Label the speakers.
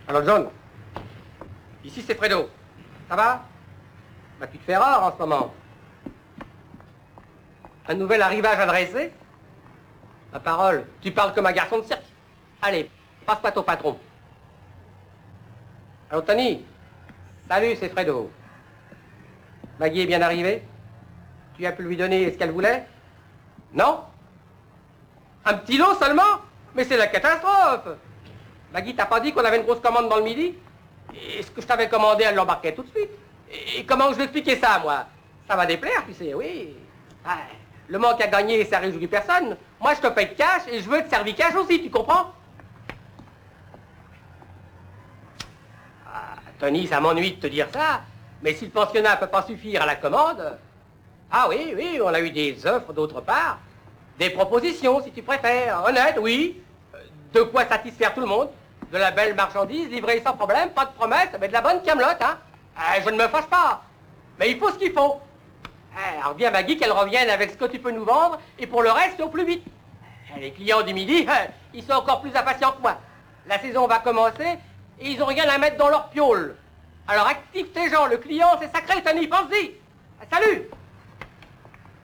Speaker 1: Alors John, ici c'est Fredo. Ça va? Bah tu te fais rare en ce moment. Un nouvel arrivage adressé? Ma parole, tu parles comme un garçon de cirque. Allez, passe-moi ton patron. Allô Tony? Salut, c'est Fredo. Maggie est bien arrivée? Tu as pu lui donner ce qu'elle voulait? Non? Un petit lot seulement? Mais c'est la catastrophe! Maggie, t'as pas dit qu'on avait une grosse commande dans le midi? Et ce que je t'avais commandé, elle l'embarquait tout de suite. Et comment je vais expliquer ça, moi? Ça va déplaire, tu sais, oui. Ah, le manque à gagner, ça réjouit personne. Moi, je te paye cash et je veux te servir cash aussi, tu comprends? Ah, Tony, ça m'ennuie de te dire ça, mais si le pensionnat peut pas suffire à la commande... Ah oui, oui, on a eu des offres d'autre part. Des propositions, si tu préfères. Honnêtes, oui. De quoi satisfaire tout le monde. De la belle marchandise, livrée sans problème, pas de promesses, mais de la bonne camelote, hein. Je ne me fâche pas. Mais il faut ce qu'il faut. Alors bien, Maggie, qu'elle revienne avec ce que tu peux nous vendre, et pour le reste, au plus vite. Les clients du midi, ils sont encore plus impatients que moi. La saison va commencer, et ils n'ont rien à mettre dans leur piole. Alors active tes gens, le client, c'est sacré, Tony, pense-y. Salut.